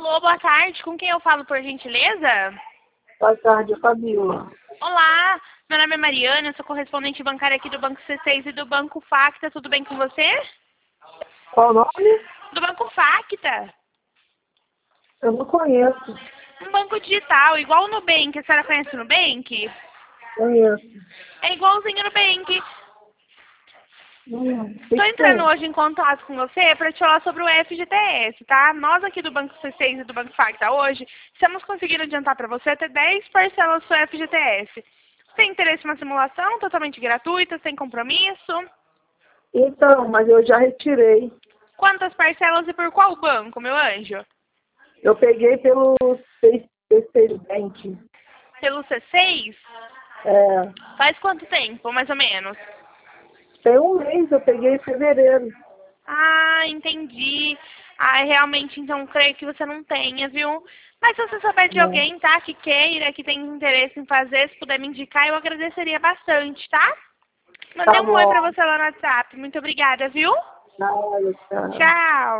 Alô, boa tarde. Com quem eu falo, por gentileza? Boa tarde, Fabiola. Olá, meu nome é Mariana, eu sou correspondente bancária aqui do Banco C6 e do Banco Facta. Tudo bem com você? Qual o nome? Do Banco Facta. Eu não conheço. Um banco digital, igual o Nubank. A senhora conhece o Nubank? Conheço. É igualzinho o Nubank. Que Estou entrando tem? hoje em contato com você para te falar sobre o FGTS, tá? Nós aqui do Banco C6 e do Banco Facta hoje estamos conseguindo adiantar para você até 10 parcelas do seu FGTS. Você tem interesse na simulação totalmente gratuita, sem compromisso? Então, mas eu já retirei. Quantas parcelas e por qual banco, meu anjo? Eu peguei pelo C6 Bank. Pelo C6? É, Faz quanto tempo, mais ou menos? tem um mês, eu peguei em fevereiro. Ah, entendi. Ah, realmente, então, creio que você não tenha, viu? Mas se você souber de Não. alguém, tá, que queira, que tem interesse em fazer, se puder me indicar, eu agradeceria bastante, tá? Mandei Tá um oi pra bom. você lá no WhatsApp. Muito obrigada, viu? Nada, tchau. Tchau.